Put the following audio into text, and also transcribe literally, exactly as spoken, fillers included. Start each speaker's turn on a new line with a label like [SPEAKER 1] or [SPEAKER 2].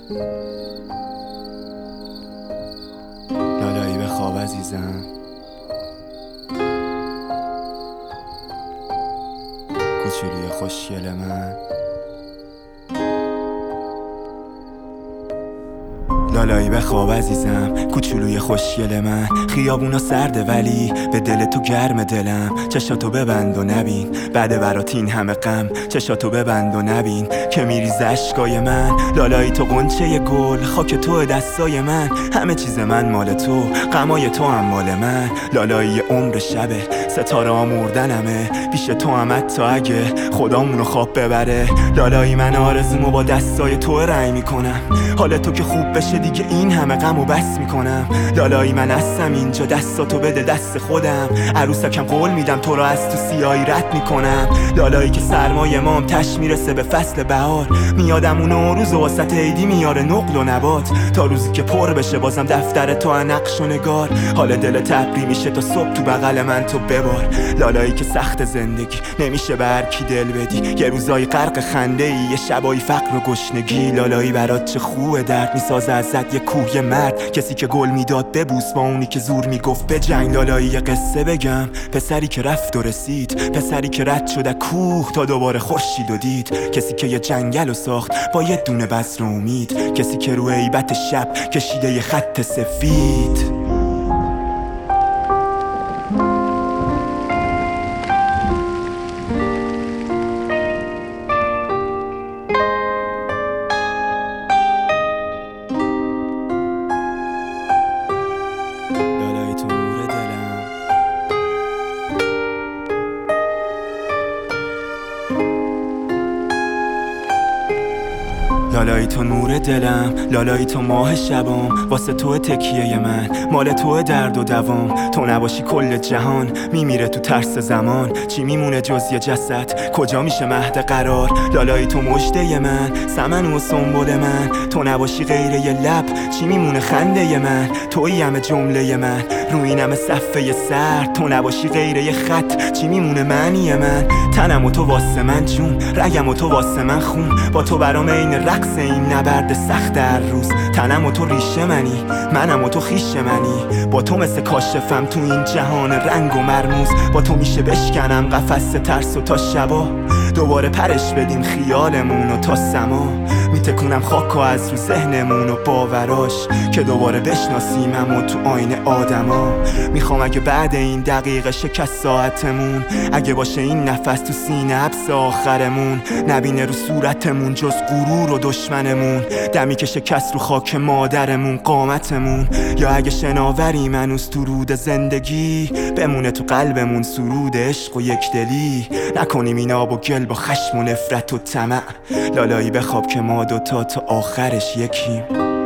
[SPEAKER 1] لالایی به خواب عزیزم، کوچولوی خوشگل من. لالایی به خواب عزیزم، کوچولوی خوشگل من. خیابونا سرده ولی به دل تو گرم دلم. چشاتو ببند و نبین بعد برات این همه غم. چشاتو ببند و نبین که میریزه اشکای من. لالایی تو غنچه گل، خاک تو دستای من. همه چیز من مال تو، غمای تو هم مال من. لالایی عمر شبه، ستاره ها مردنمه. پیش تو هم حتی اگه خدامونو خواب ببره. لالایی من آرزومو با دستای تو رنگ میکنم. حال تو که خوب بشه دیگه این همه غمو بس میکنم. لالایی من هستم اینجا، دستاتو بده دست خودم. عروسکم قول میدم تو را از تو سیاهی رد میکنم. لالایی که سرمای مام تش میرسه به فصل بهار. میادم اون روز و واسط عیدی میاره نقل و نبات. تا روزی که پر بشه بازم دفتر تو نقش و نگار. حال دل تبری میشه تا صبح تو بغل من تو ببار. لالایی که سخت زندگی نمیشه به هر کی دل بدی. یه روزای غرق خنده ای، یه شبای فقر و گشنگی. لالایی برات چه خوبه درد میسازه ازت یه کوه مرد. کسی که گل میداد ببوس با اونی که زور میگفت به جنگ. لالایی یه قصه بگم، پسری که رفت و رسید. پسری که رد شده کوه تا دوباره خورشید و دید. کسی که یه جنگل رو ساخت با یه دونه بذر امید. کسی که رو هیبت شب کشیده یه خط سفید. لالایی تو نور دلم، لالایی تو ماه شبام. واسه تو تکیه من، مال تو درد و دوام. تو نباشی کل جهان میمیره تو ترس زمان. چی میمونه جز یه جسد، کجا میشه مهد قرار. لالایی تو مژده من، سمن و سنبل من. تو نباشی غیر یه لب، چی میمونه خنده من. تویی همه جمله من، روی این همه صفحه سر. تو نباشی غیر یه خط، چی میمونه معنی من. تنم و تو واسه من جون، رگم و تو واسه من خون. با تو برام این رقص این نبرد سخت هر روز. تنم و تو ریشه منی، منم و تو خیش منی. با تو مثل کاشفم تو این جهان رنگ و مرموز. با تو میشه بشکنم قفس ترس و تا شبا دوباره پرش بدیم خیالمون و تا سما. میتکونم خاکو از رو ذهنمون و باوراش که دوباره بشناسیمم و تو آینه آدما. میخوام اگه بعد این دقیقه شکست ساعتمون، اگه باشه این نفس تو سینه حبس آخرمون، نبینه رو صورتمون جز غرور و دشمنمون. دمی که شکست رو خاک مادرمون قامتمون. یا اگه شناوریم هنوز تو رود زندگی، بمونه تو قلبمون سرود عشق و یک دلی. نکنیم این آب و گل با خشم و نفرت و طمع. لالایی بخواب که ما دوتا تا آخرش یکیم.